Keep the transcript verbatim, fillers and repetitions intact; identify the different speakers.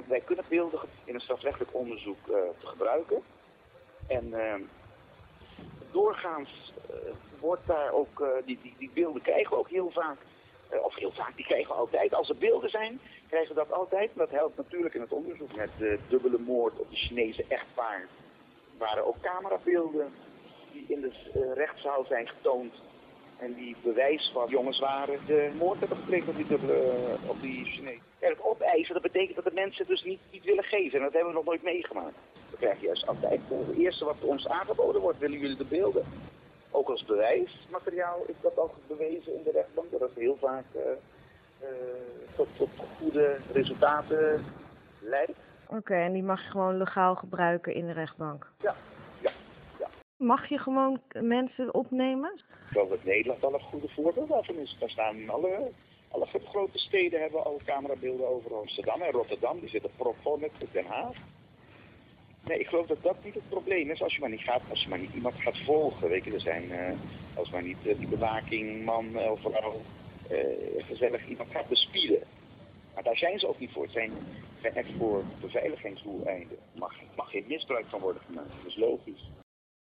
Speaker 1: wij kunnen beelden in een strafrechtelijk onderzoek uh, te gebruiken. En uh, doorgaans uh, wordt daar ook, uh, die, die, die beelden krijgen we ook heel vaak, uh, of heel vaak, die krijgen we altijd. Als er beelden zijn, krijgen we dat altijd. Dat helpt natuurlijk in het onderzoek met de dubbele moord op de Chinese echtpaar. Er waren ook camerabeelden die in de uh, rechtszaal zijn getoond. En die bewijs van jongens waren de moord hebben gepleegd op die, dubbele, uh, op die Chinezen. Ja, het opeisen, dat betekent dat de mensen dus niet, niet willen geven. En dat hebben we nog nooit meegemaakt. We krijgen juist altijd, het eerste wat ons aangeboden wordt, willen jullie de beelden. Ook als bewijsmateriaal is dat al bewezen in de rechtbank. Dat het heel vaak uh, uh, tot, tot goede resultaten leidt.
Speaker 2: Oké, okay, en die mag je gewoon legaal gebruiken in de rechtbank?
Speaker 1: Ja, ja, ja.
Speaker 2: Mag je gewoon mensen opnemen?
Speaker 1: Ik geloof dat Nederland al een goede voorbeeld daarvan is. Daar staan in alle, alle grote steden hebben al camerabeelden over. Amsterdam en Rotterdam, die zitten propvol met Den Haag. Nee, ik geloof dat dat niet het probleem is als je maar niet, gaat, als je maar niet iemand gaat volgen. Weet je, er zijn, uh, als maar niet uh, die bewaking, man of vrouw, uh, gezellig iemand gaat bespieden. Maar daar zijn ze ook niet voor. Het zijn, zijn echt voor beveiligingsdoeleinden. Er mag, mag geen misbruik van worden gemaakt. Dat is logisch.